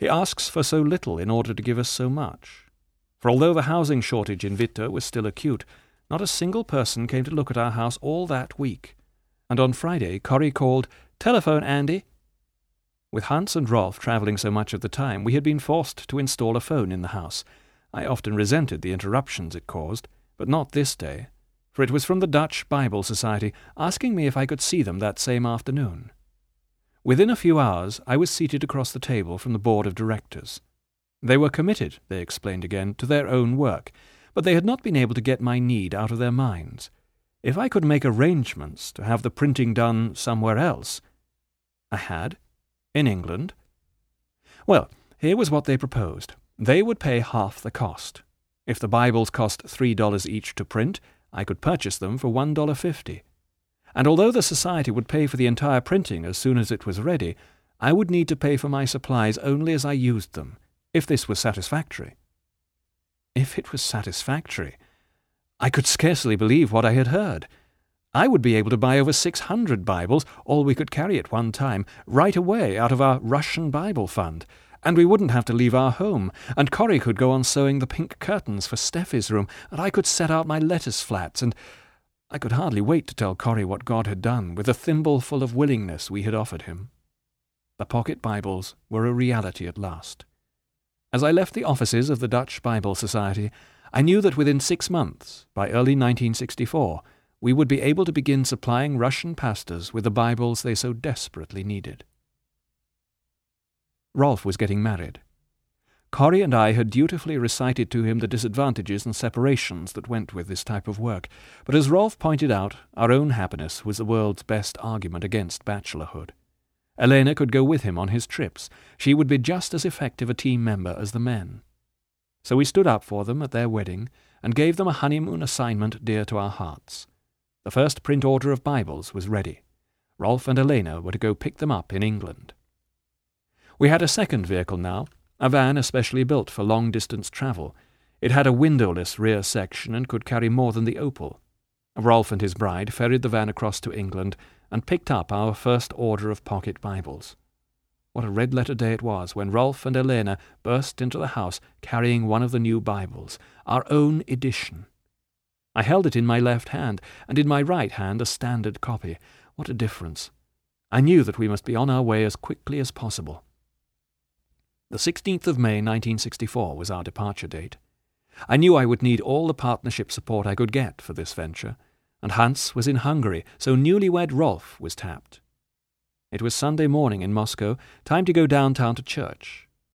He asks for so little in order to give us so much. For although the housing shortage in Vitto was still acute, not a single person came to look at our house all that week. And on Friday, Corrie called, "Telephone, Andy." With Hans and Rolf travelling so much of the time, we had been forced to install a phone in the house. I often resented the interruptions it caused, but not this day, for it was from the Dutch Bible Society, asking me if I could see them that same afternoon. Within a few hours, I was seated across the table from the board of directors. They were committed, they explained again, to their own work, but they had not been able to get my need out of their minds. If I could make arrangements to have the printing done somewhere else, I had, in England. Well, here was what they proposed. They would pay half the cost. If the Bibles cost $3 each to print, I could purchase them for $1.50. And although the society would pay for the entire printing as soon as it was ready, I would need to pay for my supplies only as I used them, if this was satisfactory. If it was satisfactory, I could scarcely believe what I had heard. I would be able to buy over 600 Bibles, all we could carry at one time, right away out of our Russian Bible fund, and we wouldn't have to leave our home, and Corrie could go on sewing the pink curtains for Steffi's room, and I could set out my lettuce flats, and I could hardly wait to tell Corrie what God had done with the thimbleful of willingness we had offered him. The pocket Bibles were a reality at last. As I left the offices of the Dutch Bible Society, I knew that within 6 months, by early 1964, we would be able to begin supplying Russian pastors with the Bibles they so desperately needed. Rolf was getting married. Corrie and I had dutifully recited to him the disadvantages and separations that went with this type of work, but as Rolf pointed out, our own happiness was the world's best argument against bachelorhood. Elena could go with him on his trips. She would be just as effective a team member as the men. So we stood up for them at their wedding and gave them a honeymoon assignment dear to our hearts. The first print order of Bibles was ready. Rolf and Elena were to go pick them up in England. We had a second vehicle now, a van especially built for long-distance travel. It had a windowless rear section and could carry more than the Opel. Rolf and his bride ferried the van across to England and picked up our first order of pocket Bibles. What a red-letter day it was when Rolf and Elena burst into the house carrying one of the new Bibles, our own edition. I held it in my left hand, and in my right hand a standard copy. What a difference! I knew that we must be on our way as quickly as possible. The 16th of May 1964 was our departure date. I knew I would need all the partnership support I could get for this venture, and Hans was in Hungary, so newlywed Rolf was tapped. It was Sunday morning in Moscow, time to go downtown to church,